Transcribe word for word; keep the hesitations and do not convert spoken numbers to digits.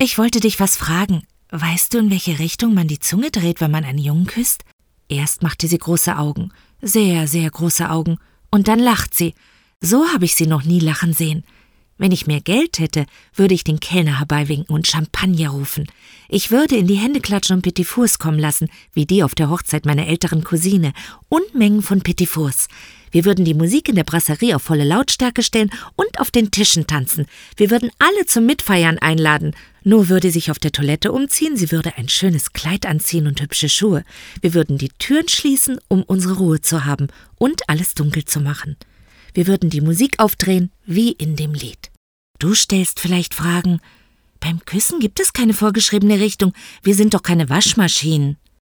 Ich wollte dich was fragen. Weißt du, in welche Richtung man die Zunge dreht, wenn man einen Jungen küsst? Erst machte sie große Augen, sehr, sehr große Augen, und dann lacht sie. So habe ich sie noch nie lachen sehen. Wenn ich mehr Geld hätte, würde ich den Kellner herbeiwinken und Champagner rufen. Ich würde in die Hände klatschen und Petit Fours kommen lassen, wie die auf der Hochzeit meiner älteren Cousine, und Mengen von Petit Fours. Wir würden die Musik in der Brasserie auf volle Lautstärke stellen und auf den Tischen tanzen. Wir würden alle zum Mitfeiern einladen. Nur würde sich auf der Toilette umziehen, sie würde ein schönes Kleid anziehen und hübsche Schuhe. Wir würden die Türen schließen, um unsere Ruhe zu haben und alles dunkel zu machen. Wir würden die Musik aufdrehen, wie in dem Lied. Du stellst vielleicht Fragen. Beim Küssen gibt es keine vorgeschriebene Richtung. Wir sind doch keine Waschmaschinen.